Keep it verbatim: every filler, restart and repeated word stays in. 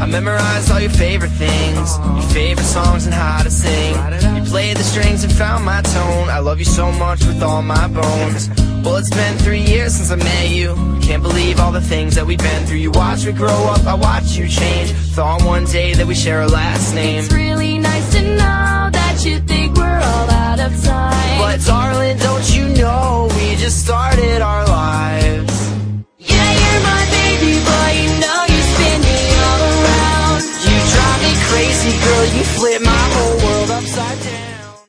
I memorized all your favorite things, your favorite songs and how to sing. You played the strings and found my tone. I love you so much with all my bones. Well, it's been three years since I met you. Can't believe all the things that we've been through. You watched me grow up, I watched you change. Thought one day that we share a last name. It's really nice to know that you think we're all out of time. But darling, don't you know we just started our lives.